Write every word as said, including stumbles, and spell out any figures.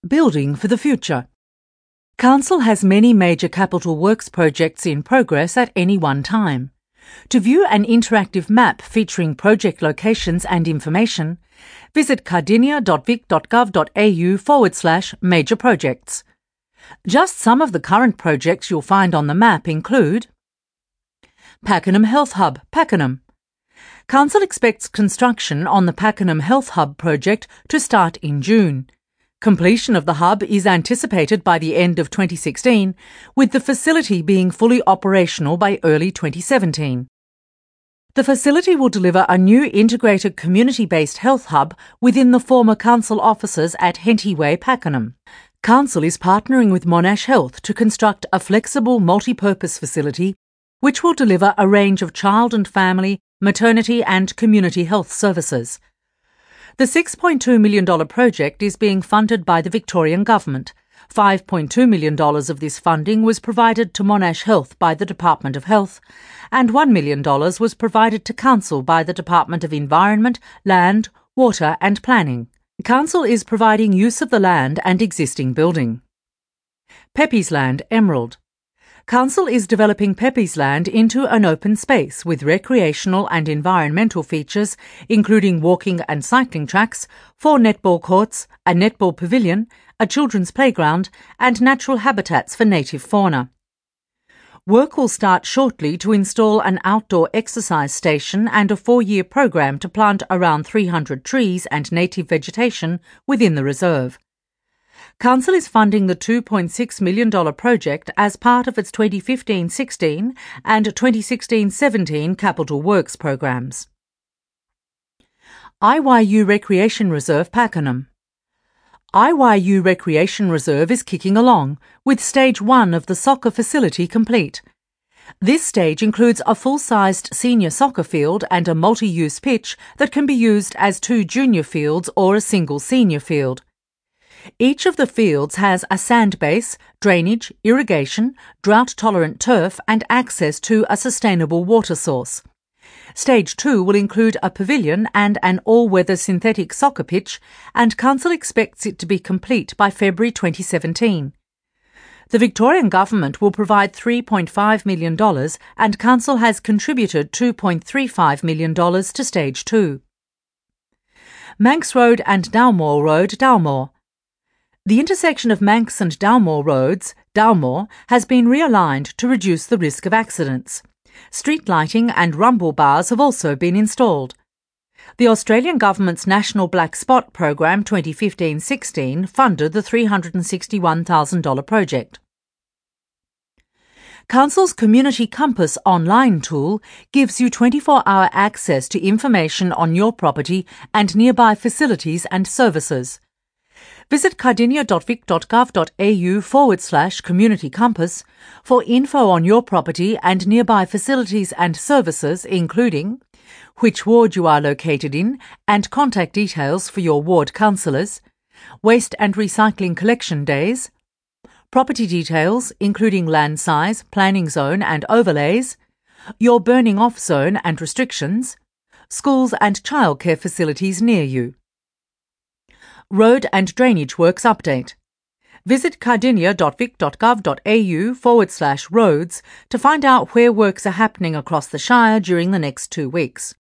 Building for the future. Council has many major capital works projects in progress at any one time. To view an interactive map featuring project locations and information, visit cardinia.vic.gov.au forward slash major projects. Just some of the current projects you'll find on the map include Pakenham Health Hub, Pakenham. Council expects construction on the Pakenham Health Hub project to start in June. Completion of the hub is anticipated by the end of twenty sixteen, with the facility being fully operational by early twenty seventeen. The facility will deliver a new integrated community-based health hub within the former council offices at Henty Way, Pakenham. Council is partnering with Monash Health to construct a flexible multi-purpose facility which will deliver a range of child and family, maternity and community health services. The six point two million dollars project is being funded by the Victorian Government. five point two million dollars of this funding was provided to Monash Health by the Department of Health, and one million dollars was provided to Council by the Department of Environment, Land, Water and Planning. Council is providing use of the land and existing building. Pepys Land, Emerald. Council is developing Pepys Land into an open space with recreational and environmental features, including walking and cycling tracks, four netball courts, a netball pavilion, a children's playground, and natural habitats for native fauna. Work will start shortly to install an outdoor exercise station and a four-year program to plant around three hundred trees and native vegetation within the reserve. Council is funding the two point six million dollars project as part of its twenty fifteen sixteen and twenty sixteen seventeen Capital Works programs. I Y U Recreation Reserve, Pakenham. I Y U Recreation Reserve is kicking along, with stage one of the soccer facility complete. This stage includes a full-sized senior soccer field and a multi-use pitch that can be used as two junior fields or a single senior field. Each of the fields has a sand base, drainage, irrigation, drought-tolerant turf and access to a sustainable water source. Stage two will include a pavilion and an all-weather synthetic soccer pitch, and Council expects it to be complete by February twenty seventeen. The Victorian Government will provide three point five million dollars and Council has contributed two point three five million dollars to Stage two. Manx Road and Dalmore Road, Dalmore. The intersection of Manx and Dalmore roads, Dalmore, has been realigned to reduce the risk of accidents. Street lighting and rumble bars have also been installed. The Australian Government's National Black Spot Program twenty fifteen sixteen funded the three hundred sixty-one thousand dollars project. Council's Community Compass online tool gives you twenty-four hour access to information on your property and nearby facilities and services. Visit cardinia.vic.gov.au forward slash community compass for info on your property and nearby facilities and services, including which ward you are located in and contact details for your ward councillors, waste and recycling collection days, property details including land size, planning zone and overlays, your burning off zone and restrictions, schools and childcare facilities near you. Road and Drainage Works Update. Visit cardinia.vic.gov.au forward slash roads to find out where works are happening across the Shire during the next two weeks.